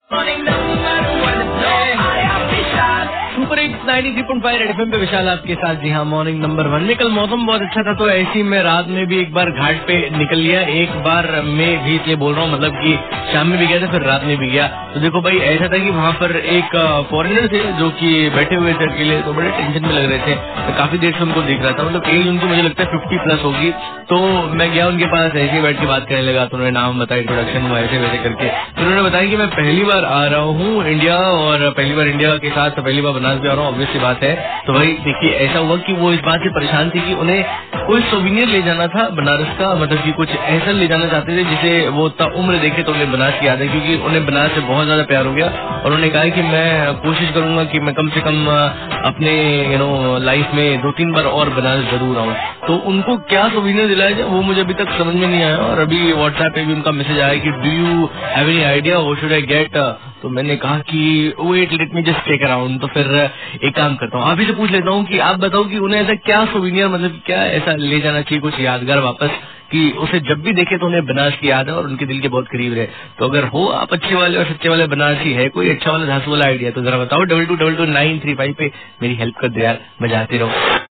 Super 93.5 red FM पे विशाल आपके साथ। जी हाँ, मॉर्निंग नंबर 1 में कल मौसम बहुत अच्छा था, तो ऐसी में रात में भी एक बार घाट पे निकल लिया। एक बार मैं भी इसलिए बोल रहा हूँ, मतलब कि शाम में भी गया था, फिर रात में भी गया। तो देखो भाई, ऐसा था कि वहाँ पर एक फॉरेनर थे जो कि बैठे हुए थे अकेले, तो बड़े टेंशन में लग रहे थे। तो काफी देर से उनको देख रहा था, मतलब एज उनकी मुझे लगता है 50+ होगी। तो मैं गया उनके पास, ऐसे बैठ के बात करने लगा। तो उन्होंने नाम बताया, इंट्रोडक्शन हुआ, ऐसे वैसे करके। तो उन्होंने बताया कि मैं पहली बार आ रहा हूँ इंडिया, और पहली बार इंडिया के साथ पहली बार बनारस भी आ रहा हूँ, ऑब्वियस सी बात है। तो भाई देखिए, ऐसा हुआ कि वो इस बात से परेशान थी कि उन्हें कोई सोविनियर ले जाना था बनारस का, मतलब कि कुछ ऐसा ले जाना चाहते थे जिसे वो उतना उम्र देखे तो उन्हें बनारस की याद है, क्योंकि उन्हें बनारस से बहुत ज्यादा प्यार हो गया। और उन्होंने कहा कि मैं कोशिश करूंगा कि मैं कम से कम अपने लाइफ में 2-3 बार और बनारस जरूर आऊँ। तो उनको क्या सोविनियर दिलाया जाए वो मुझे अभी तक समझ में नहीं आया। और अभी व्हाट्सएप पे भी उनका मैसेज आया कि do you have any idea what should I get. तो मैंने कहा कि wait, let me just take around. तो फिर एक काम करता हूँ, अभी से पूछ लेता हूँ कि आप बताओ कि उन्हें ऐसा क्या सोविनियर, मतलब क्या ऐसा ले जाना चाहिए कुछ यादगार वापस, कि उसे जब भी देखे तो उन्हें बनारस की याद है और उनके दिल के बहुत करीब रहे। तो अगर हो आप अच्छे वाले और सच्चे वाले बनारसी, है कोई अच्छा वाला धांसू वाला आइडिया, तो जरा बताओ 22229335 पे मेरी हेल्प कर दो यार, मैं जाते रहूँ।